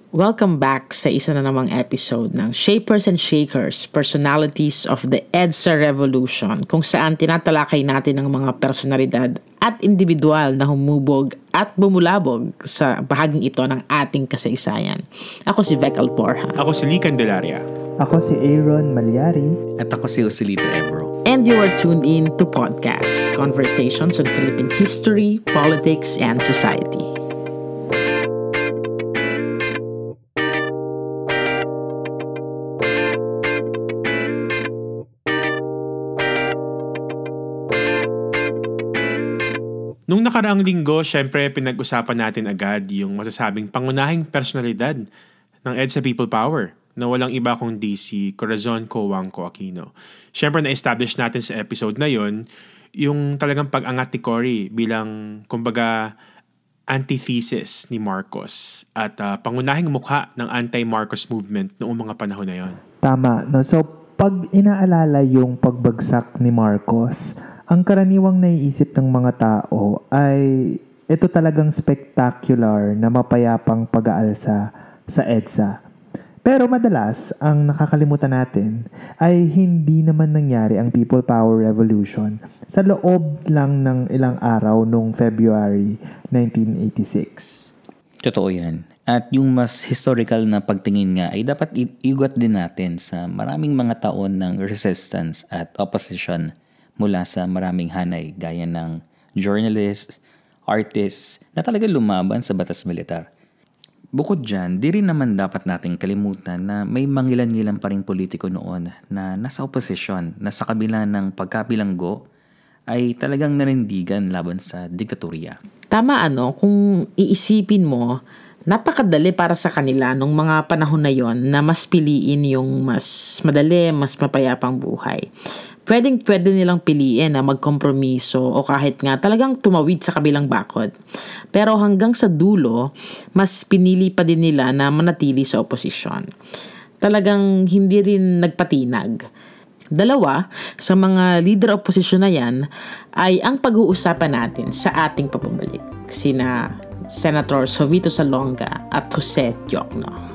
Welcome back sa isa na namang episode ng Shapers and Shakers, Personalities of the EDSA Revolution, kung saan tinatalakay natin ang mga personalidad at individual na humubog at bumulabog sa bahaging ito ng ating kasaysayan. Ako si Vec Alporha. Ako si Lee Candelaria. Ako si Aaron Malyari. At ako si Joselito Ebro. And you are tuned in to Podcast, Conversations on Philippine History, Politics, and Society. Nung nakaraang linggo, syempre pinag-usapan natin agad yung masasabing pangunahing personalidad ng EDSA People Power na walang iba kundi si Corazon Cojuangco Aquino. Syempre na-establish natin sa episode na yon yung talagang pag-angat ni Cory bilang kumbaga antithesis ni Marcos at pangunahing mukha ng anti-Marcos movement noong mga panahon na yon. Tama. No? So, pag inaalala yung pagbagsak ni Marcos, ang karaniwang naiisip ng mga tao ay ito talagang spectacular na mapayapang pag-aalsa sa EDSA. Pero madalas, ang nakakalimutan natin ay hindi naman nangyari ang People Power Revolution sa loob lang ng ilang araw noong February 1986. Totoo yan. At yung mas historical na pagtingin nga ay dapat iugat din natin sa maraming mga taon ng resistance at opposition mula sa maraming hanay gaya ng journalists, artists na talaga lumaban sa batas militar. Bukod dyan, di rin naman dapat nating kalimutan na may mangilan-ngilan pa ring politiko noon na nasa oposisyon na sa kabila ng pagkabilanggo ay talagang nanindigan laban sa diktatorya. Tama kung iisipin mo, napakadali para sa kanila nung mga panahon na yon na mas piliin yung mas madali, mas mapayapang buhay. Pwede nilang piliin na magkompromiso o kahit nga talagang tumawid sa kabilang bakod. Pero hanggang sa dulo, mas pinili pa din nila na manatili sa oposisyon. Talagang hindi rin nagpatinag. Dalawa sa mga leader opposition na yan ay ang pag-uusapan natin sa ating papabalik. Sina Senator Jovito Salonga at Jose Diokno.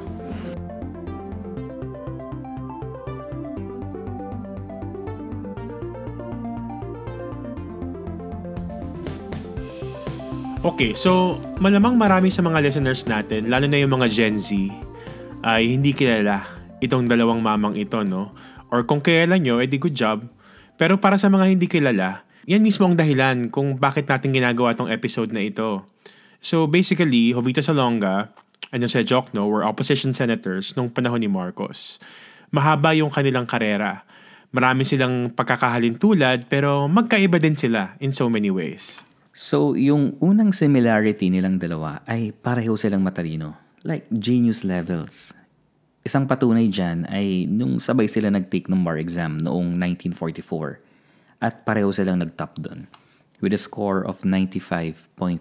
Okay, so malamang marami sa mga listeners natin, lalo na yung mga Gen Z, ay hindi kilala itong dalawang mamang ito, no? Or kung kilala nyo, edi good job. Pero para sa mga hindi kilala, yan mismo ang dahilan kung bakit natin ginagawa itong episode na ito. So basically, Jovito Salonga and Jose Diokno were opposition senators nung panahon ni Marcos. Mahaba yung kanilang karera. Marami silang pagkakahalintulad pero magkaiba din sila in so many ways. So, yung unang similarity nilang dalawa ay pareho silang matalino. Like genius levels. Isang patunay dyan ay nung sabay sila nag-take ng bar exam noong 1944 at pareho silang nag-top doon with a score of 95.3%.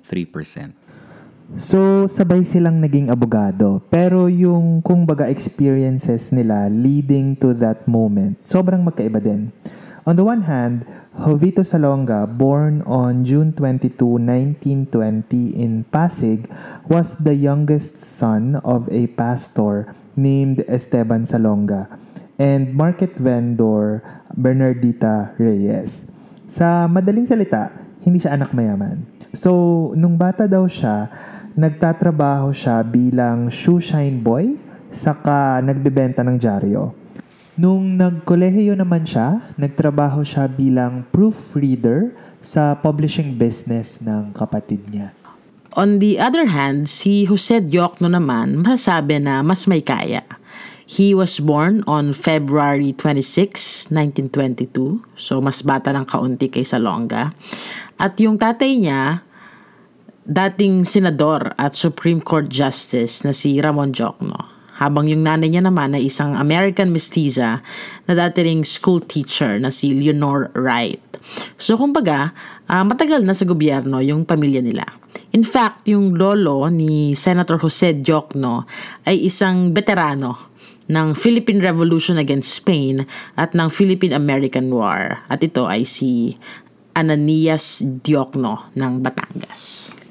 So, sabay silang naging abogado. Pero yung kumbaga experiences nila leading to that moment, sobrang magkaiba din. On the one hand, Jovito Salonga, born on June 22, 1920 in Pasig, was the youngest son of a pastor named Esteban Salonga and market vendor Bernardita Reyes. Sa madaling salita, hindi siya anak mayaman. So, nung bata daw siya, nagtatrabaho siya bilang shoe shine boy, saka nagbebenta ng dyaryo. Nung nagkolehiyo naman siya, nagtrabaho siya bilang proofreader sa publishing business ng kapatid niya. On the other hand, si Jose Diokno naman masasabi na mas may kaya. He was born on February 26, 1922, so mas bata ng kaunti kay Salonga. At yung tatay niya, dating senador at Supreme Court Justice na si Ramon Diokno. Habang yung nanay niya naman ay isang American mestiza na dati ring school teacher na si Leonor Wright. So kumbaga, matagal na sa gobyerno yung pamilya nila. In fact, yung lolo ni Senator Jose Diokno ay isang veterano ng Philippine Revolution against Spain at ng Philippine-American War. At ito ay si Ananias Diokno ng Batangas.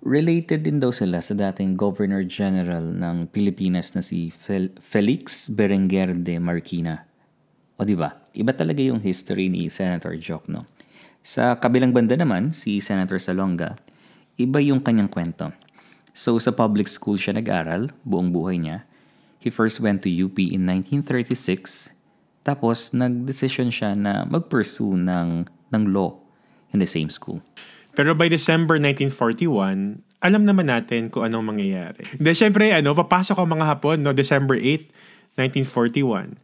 Related din daw sila sa dating Governor General ng Pilipinas na si Felix Berenguer de Marquina. O di ba? Iba talaga yung history ni Senator Diokno. Sa kabilang banda naman, si Senator Salonga, iba yung kanyang kwento. So sa public school siya nag-aral, buong buhay niya. He first went to UP in 1936, tapos nag-decision siya na mag-pursue ng law in the same school. Pero by December 1941, alam naman natin kung anong mangyayari. Then syempre, papasok ang mga Hapon, December 8, 1941.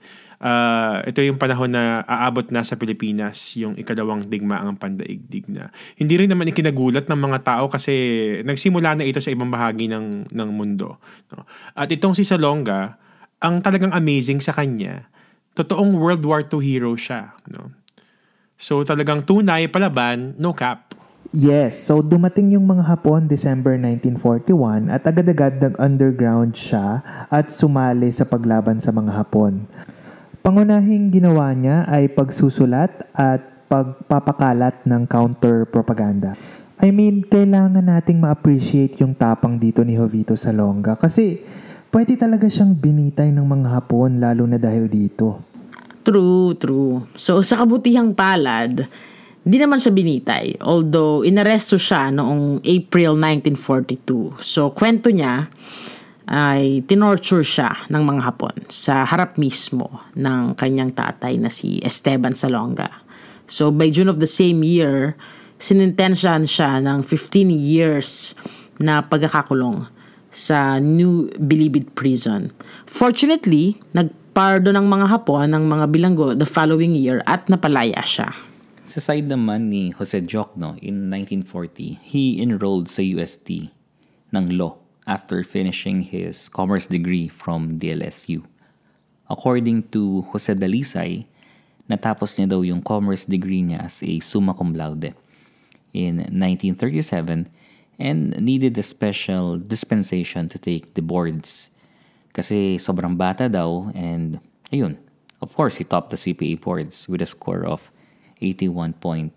Ito yung panahon na aabot na sa Pilipinas yung ikadawang digmaang pandaigdig na. Hindi rin naman ikinagulat ng mga tao kasi nagsimula na ito sa ibang bahagi ng mundo. No? At itong si Salonga, ang talagang amazing sa kanya, totoong World War II hero siya. No? So talagang tunay palaban, no cap. Yes, so dumating yung mga Hapon December 1941 at agad-agad nag-underground siya at sumali sa paglaban sa mga Hapon. Pangunahing ginawa niya ay pagsusulat at pagpapakalat ng counter-propaganda. I mean, kailangan nating ma-appreciate yung tapang dito ni Jovito Salonga kasi pwede talaga siyang binitay ng mga Hapon lalo na dahil dito. True. So sa kabutihang palad, di naman siya binitay, although inaresto siya noong April 1942. So, kwento niya ay tinorture siya ng mga Hapon sa harap mismo ng kanyang tatay na si Esteban Salonga. So, by June of the same year, sinintensyahan siya ng 15 years na pagkakakulong sa New Bilibid Prison. Fortunately, nagpardo ng mga Hapon ng mga bilanggo the following year at napalaya siya. Sa side naman ni Jose Diokno, in 1940, he enrolled sa UST ng law after finishing his commerce degree from DLSU. According to Jose Dalisay, natapos niya daw yung commerce degree niya as a summa cum laude in 1937 and needed a special dispensation to take the boards. Kasi sobrang bata daw and ayun, of course, he topped the CPA boards with a score of 81.18%.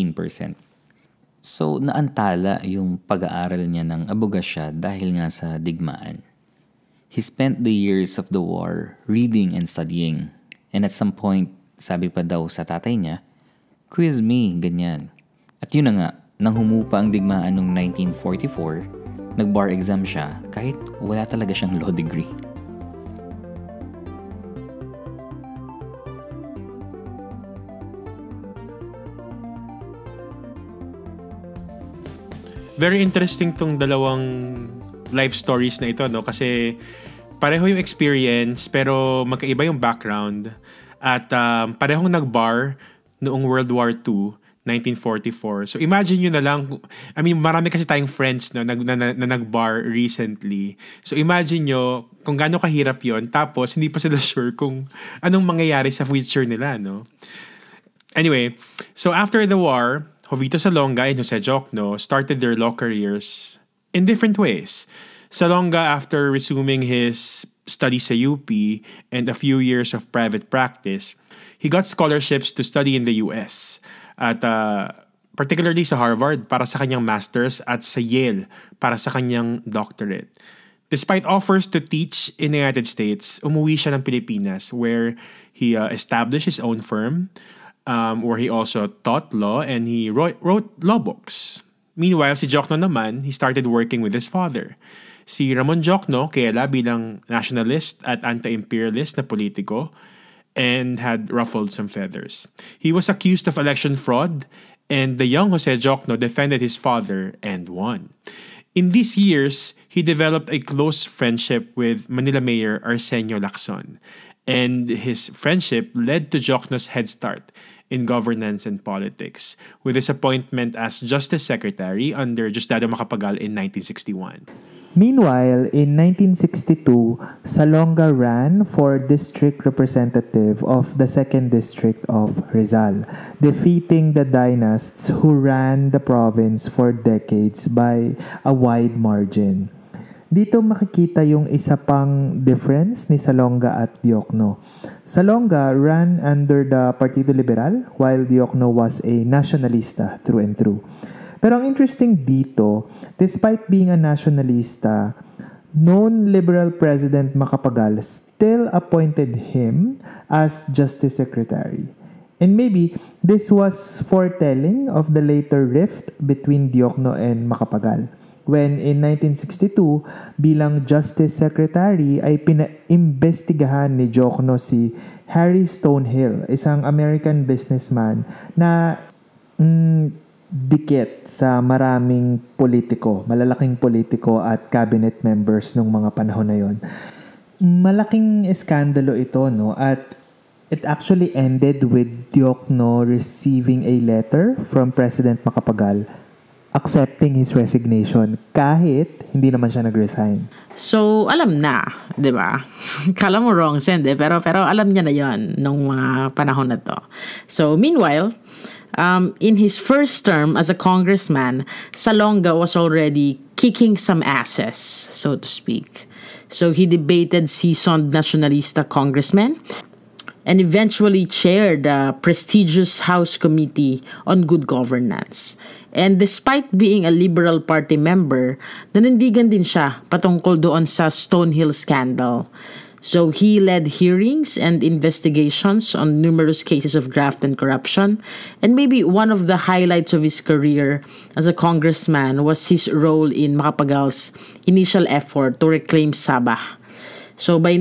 So, naantala yung pag-aaral niya ng abogasya dahil nga sa digmaan. He spent the years of the war reading and studying. And at some point, sabi pa daw sa tatay niya, "Quiz me," ganyan. At yun na nga, nang humupa ang digmaan noong 1944, nag-bar exam siya kahit wala talaga siyang law degree. Very interesting tong dalawang life stories na ito, no? Kasi pareho yung experience pero magkaiba yung background at parehong nag-bar noong World War II, 1944. So imagine nyo na lang, I mean marami kasi tayong friends no, na nag-bar recently. So imagine nyo kung gaano kahirap yon tapos hindi pa sila sure kung anong mangyayari sa future nila, no? Anyway, so after the war, Jovito Salonga and Jose Diokno started their law careers in different ways. Salonga, after resuming his studies sa UP and a few years of private practice, he got scholarships to study in the US at particularly sa Harvard para sa kanyang master's at sa Yale para sa kanyang doctorate. Despite offers to teach in the United States, umuwi siya ng Pilipinas where he established his own firm, where he also taught law and he wrote law books. Meanwhile, si Diokno naman, he started working with his father. Si Ramon Diokno, kilala bilang nationalist at anti-imperialist na politiko and had ruffled some feathers. He was accused of election fraud and the young Jose Diokno defended his father and won. In these years, he developed a close friendship with Manila Mayor Arsenio Lacson, and his friendship led to Diokno's head start in governance and politics, with his appointment as Justice Secretary under Diosdado Macapagal in 1961. Meanwhile, in 1962, Salonga ran for district representative of the 2nd District of Rizal, defeating the dynasts who ran the province for decades by a wide margin. Dito makikita yung isa pang difference ni Salonga at Diokno. Salonga ran under the Partido Liberal while Diokno was a nationalista through and through. Pero ang interesting dito, despite being a nationalista, known liberal President Macapagal still appointed him as Justice Secretary. And maybe this was foretelling of the later rift between Diokno and Macapagal, when in 1962, bilang Justice Secretary ay pinaimbestigahan ni Diokno si Harry Stonehill, isang American businessman na dikit sa maraming politiko, malalaking politiko at cabinet members nung mga panahon na yon. Malaking eskandalo ito, no? At it actually ended with Diokno receiving a letter from President Macapagal accepting his resignation kahit hindi naman siya nag-resign. So, alam na, di ba? Kala mo wrong send pero alam niya na yon nung mga panahon na to. So, meanwhile, in his first term as a congressman, Salonga was already kicking some asses, so to speak. So, he debated seasoned nationalista congressmen and eventually chaired the prestigious House Committee on Good Governance. And despite being a Liberal Party member, nanindigan din siya patungkol doon sa Stonehill scandal. So he led hearings and investigations on numerous cases of graft and corruption. And maybe one of the highlights of his career as a congressman was his role in Macapagal's initial effort to reclaim Sabah. So by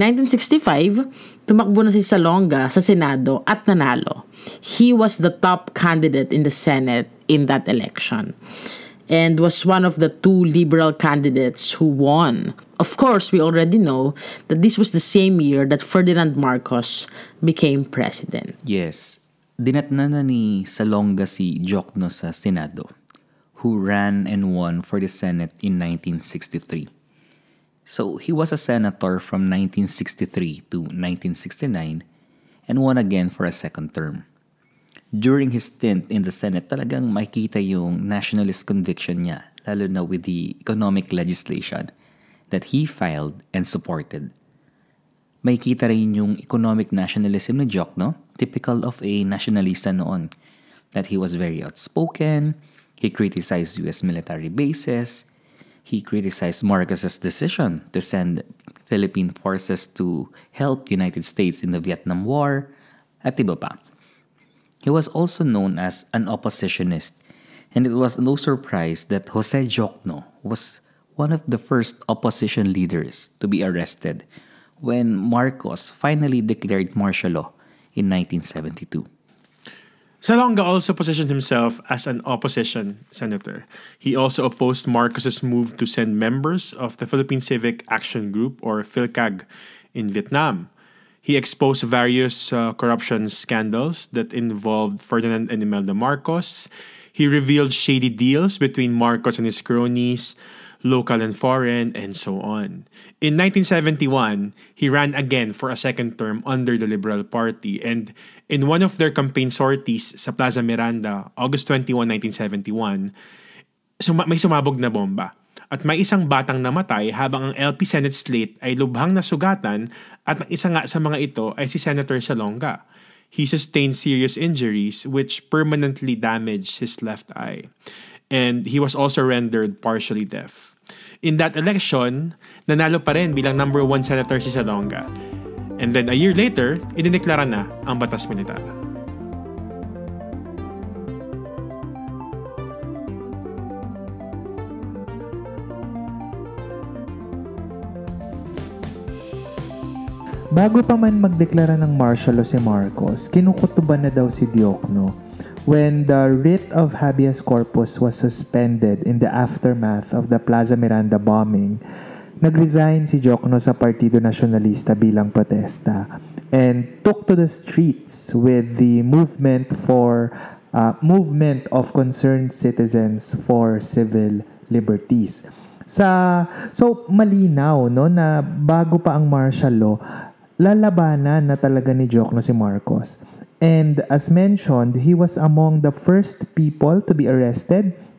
1965, tumakbo na si Salonga sa Senado at nanalo. He was the top candidate in the Senate in that election and was one of the two liberal candidates who won. Of course, we already know that this was the same year that Ferdinand Marcos became president. Yes, dinatnan na ni Salonga si Diokno sa Senado, who ran and won for the Senate in 1963. So he was a senator from 1963 to 1969 and won again for a second term. During his stint in the Senate, talagang makikita yung nationalist conviction niya, lalo na with the economic legislation that he filed and supported. Makikita rin yung economic nationalism ni Diokno, typical of a nationalista noon, that he was very outspoken, he criticized US military bases, he criticized Marcos's decision to send Philippine forces to help United States in the Vietnam War, at iba pa. He was also known as an oppositionist, and it was no surprise that Jose Diokno was one of the first opposition leaders to be arrested when Marcos finally declared martial law in 1972. Salonga also positioned himself as an opposition senator. He also opposed Marcos's move to send members of the Philippine Civic Action Group, or PhilCAG, in Vietnam. He exposed various corruption scandals that involved Ferdinand and Imelda Marcos. He revealed shady deals between Marcos and his cronies, local and foreign, and so on. In 1971, he ran again for a second term under the Liberal Party, and in one of their campaign sorties sa Plaza Miranda, August 21, 1971, may sumabog na bomba. At may isang batang namatay habang ang LP Senate slate ay lubhang nasugatan at ang isa nga sa mga ito ay si Senator Salonga. He sustained serious injuries which permanently damaged his left eye. And he was also rendered partially deaf. In that election, nanalo pa rin bilang number 1 senator si Salonga. And then a year later, idineklara na ang batas militar. Bago pa man magdeklara ng martial law si Marcos, kinukutuban na daw si Diokno when the writ of habeas corpus was suspended in the aftermath of the Plaza Miranda bombing. Nag-resign si Diokno sa Partido Nacionalista bilang protesta and took to the streets with the movement of concerned citizens for civil liberties. So malinaw no na bago pa ang martial law, lalabanan na talaga ni Diokno si Marcos. And as mentioned, he was among the first people to be arrested,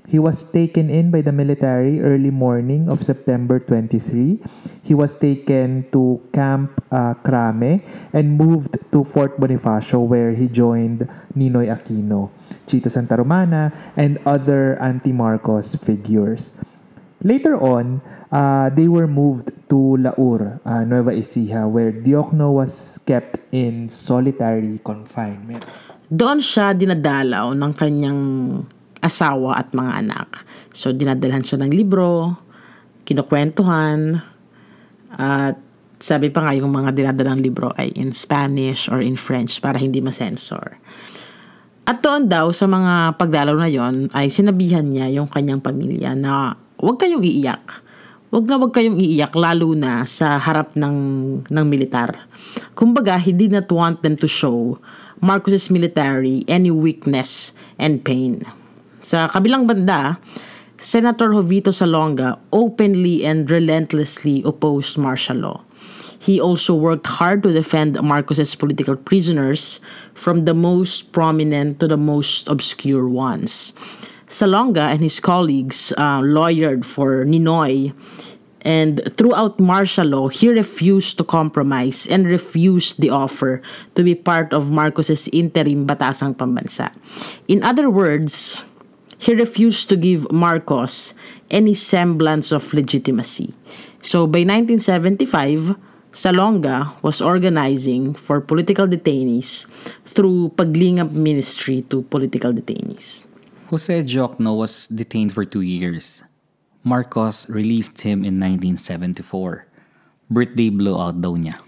He was taken in by the military early morning of September 23. He was taken to Camp Crame and moved to Fort Bonifacio where he joined Ninoy Aquino, Chito Santa Romana, and other anti-Marcos figures. Later on, they were moved to Laur, Nueva Ecija, where Diokno was kept in solitary confinement. Doon siya dinadalaw ng kanyang asawa at mga anak. So, dinadalhan siya ng libro, kinukwentuhan, at sabi pa nga yung mga dinadalang libro ay in Spanish or in French para hindi masensor. At doon daw sa mga pagdalaw na yon ay sinabihan niya yung kanyang pamilya na huwag kayong iiyak. Huwag kayong iiyak lalo na sa harap ng militar. Kumbaga, he did not want them to show Marcos's military any weakness and pain. Sa kabilang banda, Senator Jovito Salonga openly and relentlessly opposed martial law. He also worked hard to defend Marcos's political prisoners from the most prominent to the most obscure ones. Salonga and his colleagues lawyered for Ninoy, and throughout martial law, he refused to compromise and refused the offer to be part of Marcos's interim Batasang Pambansa. In other words, he refused to give Marcos any semblance of legitimacy. So by 1975, Salonga was organizing for political detainees through Paglingap Ministry to political detainees. Jose Diokno was detained for 2 years. Marcos released him in 1974. Birthday blowout daw niya.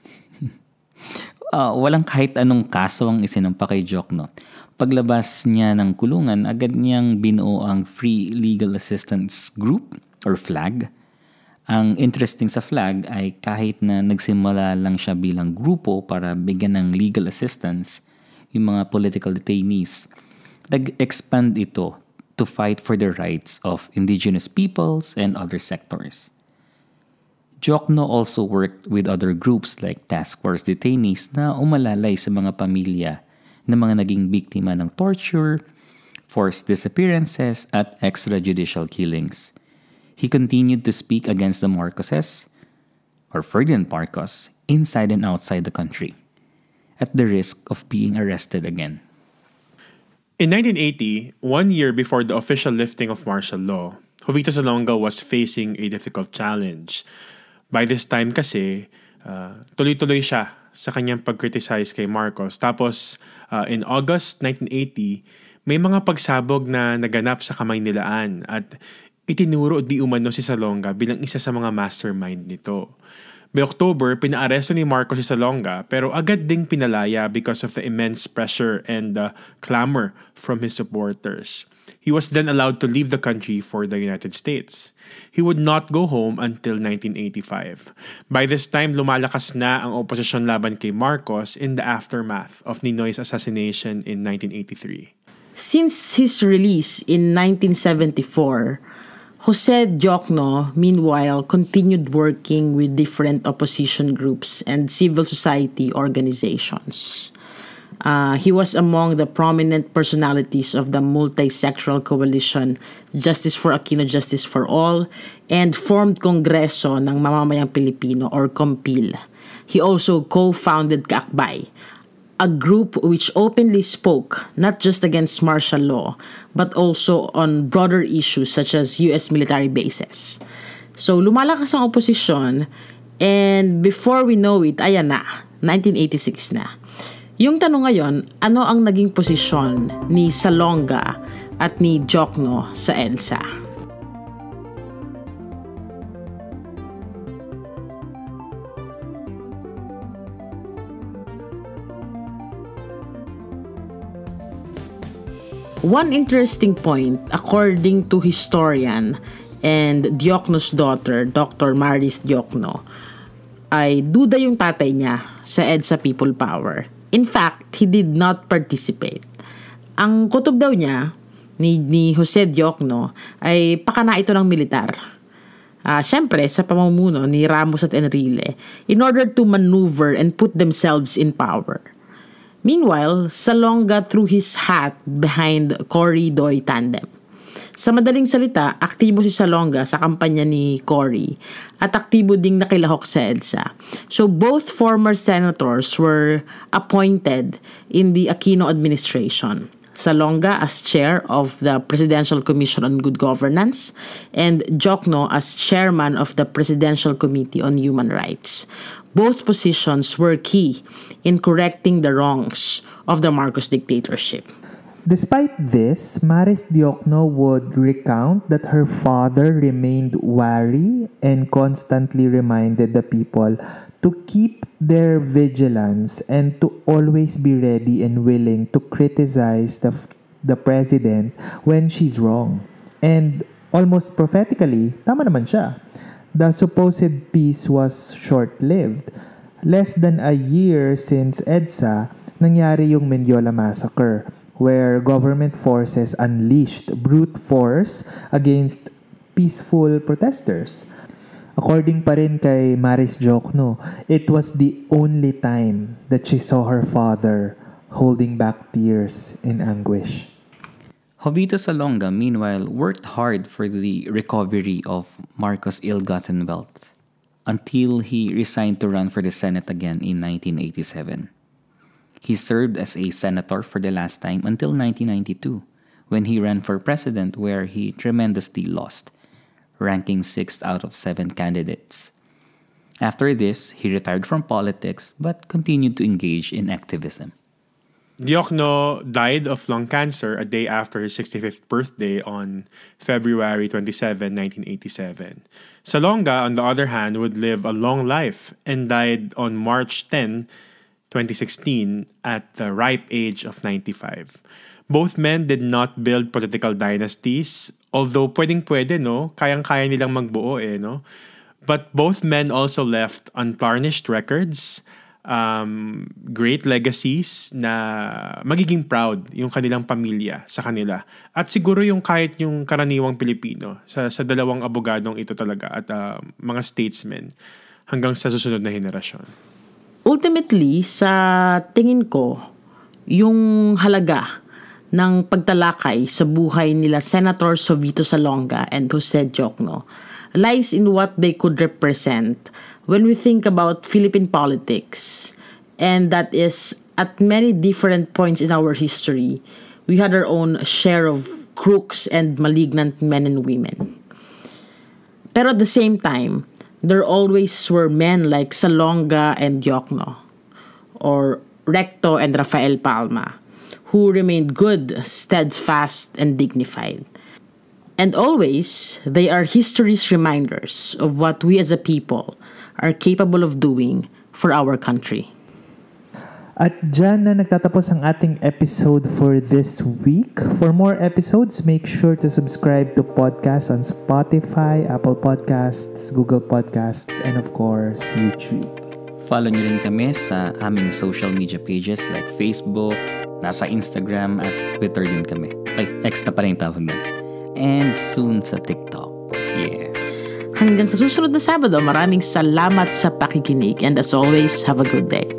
Walang kahit anong kaso ang isinampa kay Diokno. Paglabas niya ng kulungan, agad niyang binuo ang Free Legal Assistance Group or FLAG. Ang interesting sa FLAG ay kahit na nagsimula lang siya bilang grupo para bigyan ng legal assistance yung mga political detainees, nag-expand ito to fight for the rights of indigenous peoples and other sectors. Diokno also worked with other groups like Task Force detainees na umalalay sa mga pamilya ng mga naging biktima ng torture, forced disappearances, at extrajudicial killings. He continued to speak against the Marcoses, or Ferdinand Marcos, inside and outside the country, at the risk of being arrested again. In 1980, 1 year before the official lifting of martial law, Jovito Salonga was facing a difficult challenge. By this time kasi, tuloy-tuloy siya sa kanyang pag-criticize kay Marcos. Tapos, in August 1980, may mga pagsabog na naganap sa Kamaynilaan at itinuro di umano si Salonga bilang isa sa mga mastermind nito. By October, pinaaresto ni Marcos si Salonga pero agad ding pinalaya because of the immense pressure and clamor from his supporters. He was then allowed to leave the country for the United States. He would not go home until 1985. By this time, lumalakas na ang oposisyon laban kay Marcos in the aftermath of Ninoy's assassination in 1983. Since his release in 1974, Jose Diokno, meanwhile, continued working with different opposition groups and civil society organizations. He was among the prominent personalities of the multi-sectoral coalition Justice for Aquino, Justice for All, and formed Kongreso ng Mamamayang Pilipino or COMPIL. He also co-founded Kaakbay, a group which openly spoke not just against martial law, but also on broader issues such as US military bases. So lumalakas ang oposisyon, and before we know it, ayan na, 1986 na. Yung tanong ngayon, ano ang naging posisyon ni Salonga at ni Diokno sa EDSA? One interesting point, according to historian and Diokno's daughter, Dr. Maris Diokno, ay duda yung tatay niya sa EDSA People Power. In fact, he did not participate. Ang kutob daw niya, ni Jose Diokno, ay pakana ito ng militar. Siyempre, sa pamumuno ni Ramos at Enrile, in order to maneuver and put themselves in power. Meanwhile, Salonga threw his hat behind Cory Doy tandem. Sa madaling salita, aktibo si Salonga sa kampanya ni Cory at aktibo ding nakilahok sa EDSA. So both former senators were appointed in the Aquino administration. Salonga as chair of the Presidential Commission on Good Governance and Diokno as chairman of the Presidential Committee on Human Rights. Both positions were key in correcting the wrongs of the Marcos dictatorship. Despite this, Maris Diokno would recount that her father remained wary and constantly reminded the people to keep their vigilance and to always be ready and willing to criticize the president when she's wrong. And almost prophetically, tama naman siya. The supposed peace was short-lived. Less than a year since EDSA, nangyari yung Mendiola Massacre, where government forces unleashed brute force against peaceful protesters. According pa rin kay Maris Diokno, it was the only time that she saw her father holding back tears in anguish. Jovito Salonga, meanwhile, worked hard for the recovery of Marcos' ill-gotten wealth until he resigned to run for the Senate again in 1987. He served as a senator for the last time until 1992, when he ran for president where he tremendously lost, ranking 6th out of 7 candidates. After this, he retired from politics but continued to engage in activism. Diokno died of lung cancer a day after his 65th birthday on February 27, 1987. Salonga, on the other hand, would live a long life and died on March 10, 2016 at the ripe age of 95. Both men did not build political dynasties, although pwedeng-pwede, no? Kayang-kaya nilang magbuo, no? But both men also left untarnished records, great legacies na magiging proud yung kanilang pamilya sa kanila. At siguro yung kahit yung karaniwang Pilipino sa dalawang abogadong ito talaga at mga statesmen hanggang sa susunod na henerasyon. Ultimately, sa tingin ko, yung halaga ng pagtalakay sa buhay nila Senator Jovito Salonga and Jose Diokno lies in what they could represent when we think about Philippine politics. And that is, at many different points in our history, we had our own share of crooks and malignant men and women. Pero at the same time, there always were men like Salonga and Diokno, or Recto and Rafael Palma, who remained good, steadfast, and dignified. And always, they are history's reminders of what we as a people are capable of doing for our country. At dyan na nagtatapos ang ating episode for this week. For more episodes, make sure to subscribe to podcasts on Spotify, Apple Podcasts, Google Podcasts, and of course, YouTube. Follow nyo rin kami sa aming social media pages like Facebook, nasa Instagram at Twitter din kami. Ay, X na pala yung tawag na. And soon sa TikTok. Yeah. Hanggang sa susunod na Sabado, maraming salamat sa pakikinig and as always, have a good day.